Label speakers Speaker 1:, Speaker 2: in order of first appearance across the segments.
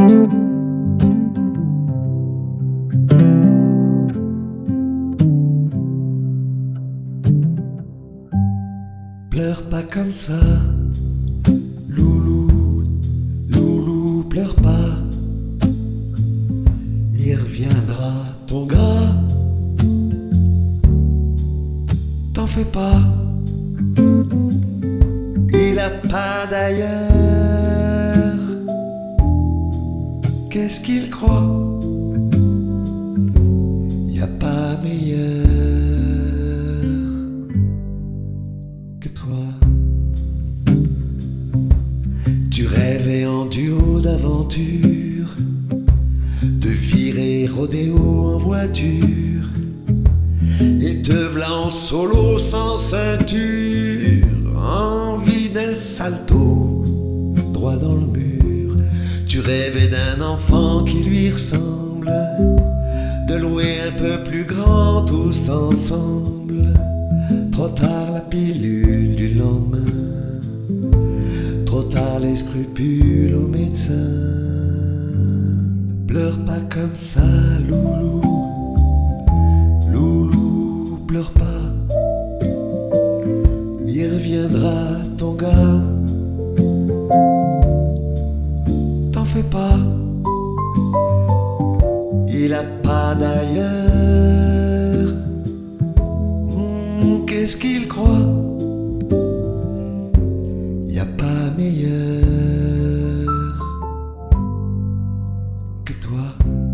Speaker 1: Pleure pas comme ça, loulou, loulou, pleure pas. Il reviendra ton gars, t'en fais pas. Il a pas d'ailleurs, qu'est-ce qu'il croit? Y a pas meilleur que toi. Tu rêvais en duo d'aventure, de virer rodéo en voiture, et te v'là en solo sans ceinture, envie d'un salto droit dans le mur. Tu rêvais d'un enfant qui lui ressemble, de louer un peu plus grand tous ensemble. Trop tard la pilule du lendemain, trop tard les scrupules au médecin. Pleure pas comme ça, loulou, loulou, pleure pas. Il reviendra ton gars, t'en fais pas. Il a pas d'ailleurs, qu'est-ce qu'il croit? Y a pas meilleur que toi.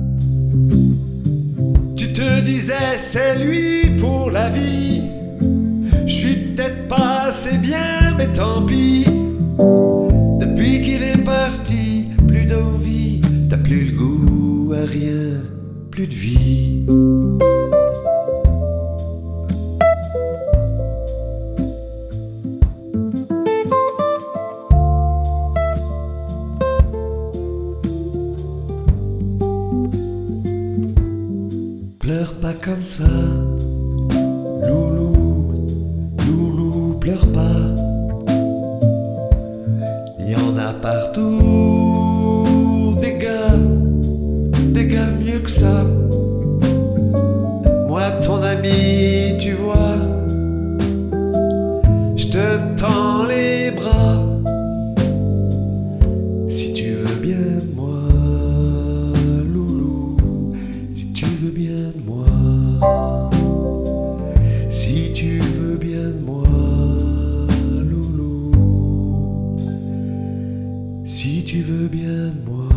Speaker 1: Tu te disais c'est lui pour la vie, je suis peut-être pas assez bien mais tant pis. Depuis qu'il est parti, plus d'envie, t'as plus le goût à rien, plus de vie. Pleure pas comme ça, loulou, loulou, pleure pas. Y en a partout, des gars mieux que ça. Moi ton ami, tu vois, je te tends les bras. Si tu veux bien de moi, loulou, si tu veux bien de moi, si tu veux bien de moi, loulou, si tu veux bien de moi.